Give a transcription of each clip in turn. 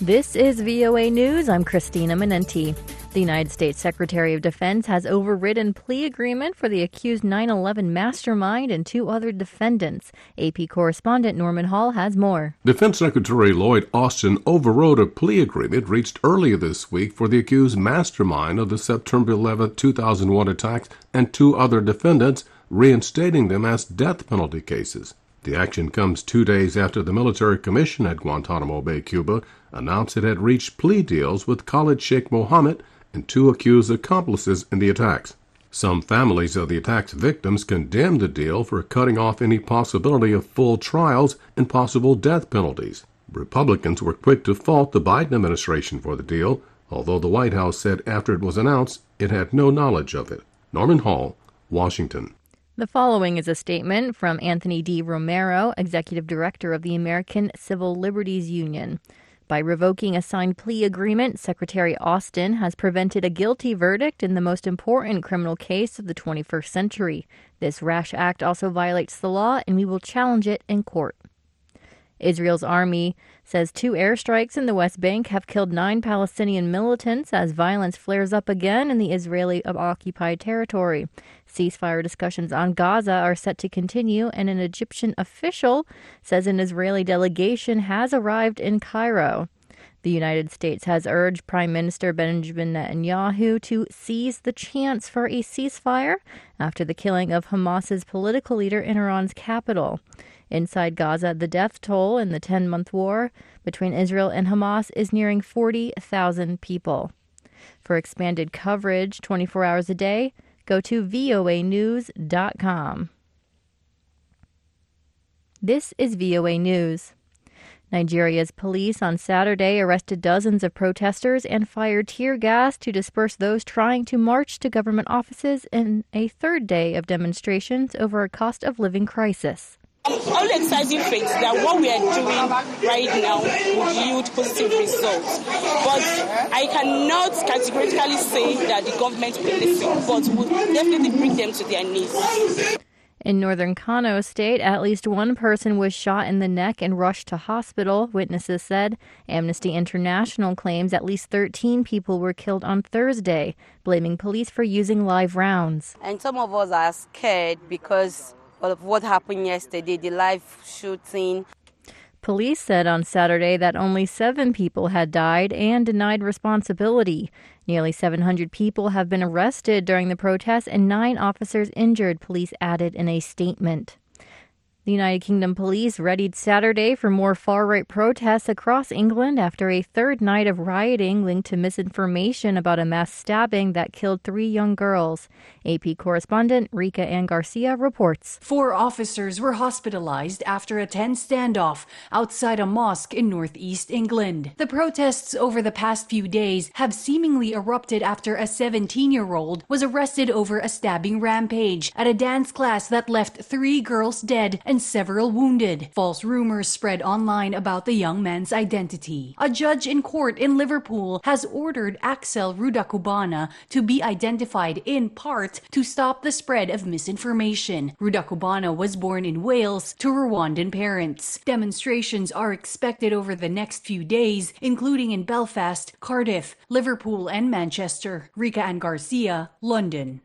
This is VOA News. I'm Christina Menenti. The United States Secretary of Defense has overridden plea agreement for the accused 9/11 mastermind and two other defendants. AP correspondent Norman Hall has more. Defense Secretary Lloyd Austin overrode a plea agreement reached earlier this week for the accused mastermind of the September 11, 2001 attacks and two other defendants, reinstating them as death penalty cases. The action comes 2 days after the military commission at Guantanamo Bay, Cuba, announced it had reached plea deals with Khalid Sheikh Mohammed and two accused accomplices in the attacks. Some families of the attack's victims condemned the deal for cutting off any possibility of full trials and possible death penalties. Republicans were quick to fault the Biden administration for the deal, although the White House said after it was announced it had no knowledge of it. Norman Hall, Washington. The following is a statement from Anthony D. Romero, Executive Director of the American Civil Liberties Union. By revoking a signed plea agreement, Secretary Austin has prevented a guilty verdict in the most important criminal case of the 21st century. This rash act also violates the law, and we will challenge it in court. Israel's army says 2 airstrikes in the West Bank have killed 9 Palestinian militants as violence flares up again in the Israeli-occupied territory. Ceasefire discussions on Gaza are set to continue, and an Egyptian official says an Israeli delegation has arrived in Cairo. The United States has urged Prime Minister Benjamin Netanyahu to seize the chance for a ceasefire after the killing of Hamas's political leader in Iran's capital. Inside Gaza, the death toll in the 10-month war between Israel and Hamas is nearing 40,000 people. For expanded coverage 24 hours a day, go to voanews.com. This is VOA News. Nigeria's police on Saturday arrested dozens of protesters and fired tear gas to disperse those trying to march to government offices in a third day of demonstrations over a cost of living crisis. I'm only excited that what we are doing right now will yield positive results. But I cannot categorically say that the government will listen, but will definitely bring them to their knees. In northern Kano State, at least one person was shot in the neck and rushed to hospital, witnesses said. Amnesty International claims at least 13 people were killed on Thursday, blaming police for using live rounds. And some of us are scared because of what happened yesterday, the live shooting. Police said on Saturday that only 7 people had died and denied responsibility. Nearly 700 people have been arrested during the protests and 9 officers injured, police added in a statement. The United Kingdom police readied Saturday for more far-right protests across England after a third night of rioting linked to misinformation about a mass stabbing that killed 3 young girls. AP correspondent Rika Ann Garcia reports. 4 officers were hospitalized after a tense standoff outside a mosque in northeast England. The protests over the past few days have seemingly erupted after a 17-year-old was arrested over a stabbing rampage at a dance class that left 3 girls dead and several wounded. False rumors spread online about the young man's identity. A judge in court in Liverpool has ordered Axel Rudakubana to be identified in part to stop the spread of misinformation. Rudakubana was born in Wales to Rwandan parents. Demonstrations are expected over the next few days, including in Belfast, Cardiff, Liverpool, and Manchester. Rika Ann Garcia, London.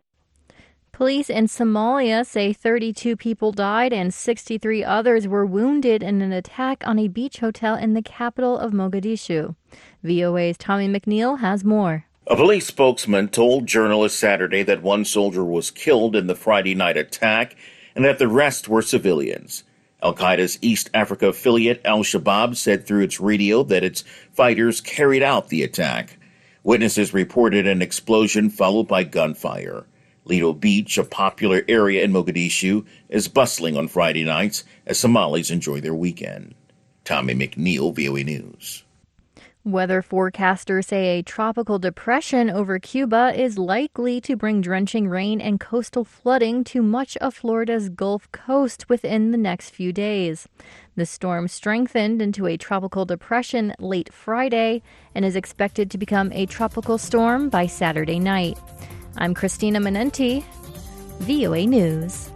Police in Somalia say 32 people died and 63 others were wounded in an attack on a beach hotel in the capital of Mogadishu. VOA's Tommy McNeil has more. A police spokesman told journalists Saturday that one soldier was killed in the Friday night attack and that the rest were civilians. Al-Qaeda's East Africa affiliate Al-Shabaab said through its radio that its fighters carried out the attack. Witnesses reported an explosion followed by gunfire. Lido Beach, a popular area in Mogadishu, is bustling on Friday nights as Somalis enjoy their weekend. Tommy McNeil, VOA News. Weather forecasters say a tropical depression over Cuba is likely to bring drenching rain and coastal flooding to much of Florida's Gulf Coast within the next few days. The storm strengthened into a tropical depression late Friday and is expected to become a tropical storm by Saturday night. I'm Christina Menenti, VOA News.